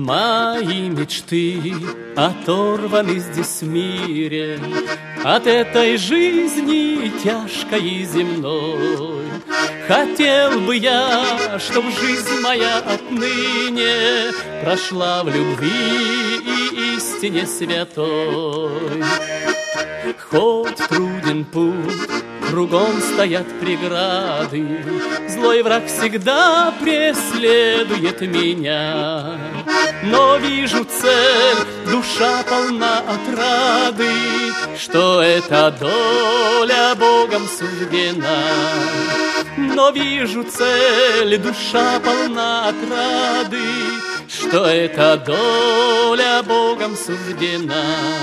Мои мечты оторваны здесь в мире от этой жизни тяжкой земной. Хотел бы я, чтоб жизнь моя отныне прошла в любви и истине святой. Хоть труден путь, кругом стоят преграды, злой враг всегда преследует меня. Но вижу цель, душа полна отрады, что эта доля Богом суждена. Но вижу цель, душа полна отрады, что эта доля Богом суждена.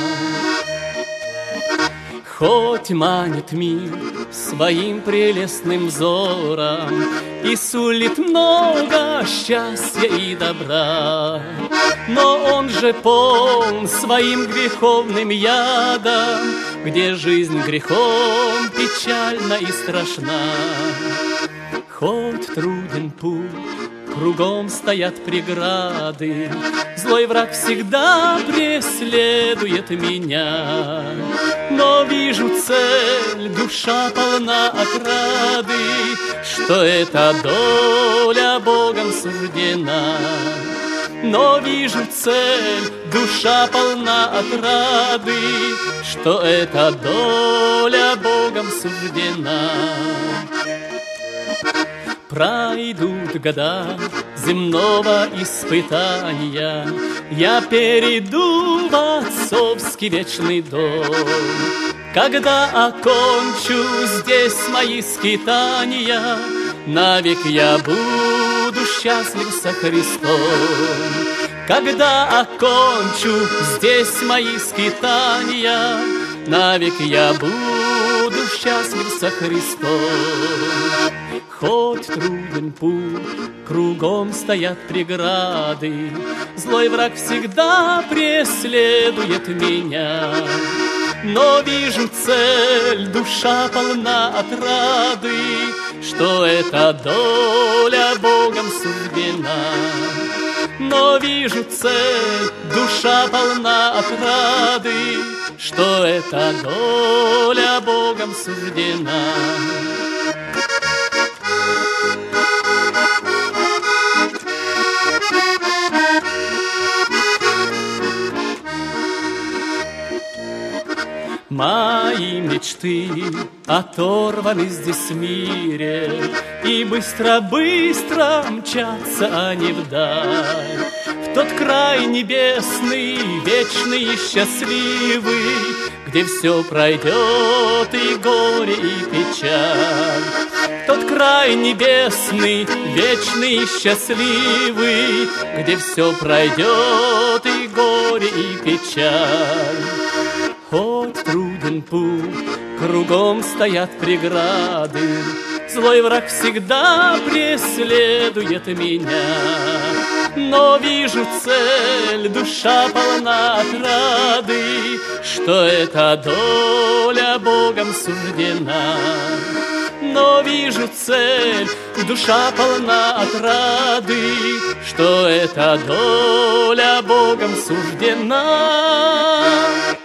Хоть манит мир своим прелестным взором и сулит много счастья и добра, но он же полн своим греховным ядом, где жизнь грехом печальна и страшна. Хоть труден путь, кругом стоят преграды, злой враг всегда преследует меня. Но вижу цель, душа полна отрады, что эта доля Богом суждена. Но вижу цель, душа полна отрады, что эта доля Богом суждена. Пройдут года земного испытания, я перейду в отцовский вечный дом. Когда окончу здесь мои скитания, навек я буду счастлив со Христом. Когда окончу здесь мои скитания, навек я буду счастлив со Христом. Хоть труден путь, кругом стоят преграды, злой враг всегда преследует меня. Но вижу цель, душа полна отрады, что эта доля Богом суждена. Но вижу цель, душа полна отрады, что эта доля Богом суждена. Мои мечты оторваны здесь в мире, и быстро-быстро мчатся они вдаль, в тот край небесный, вечный и счастливый, где все пройдет и горе, и печаль. В тот край небесный, вечный и счастливый, где все пройдет и горе, и печаль. Хоть труден путь, кругом стоят преграды, злой враг всегда преследует меня. Но вижу цель, душа полна отрады, что эта доля Богом суждена. Но вижу цель, душа полна отрады, что эта доля Богом суждена.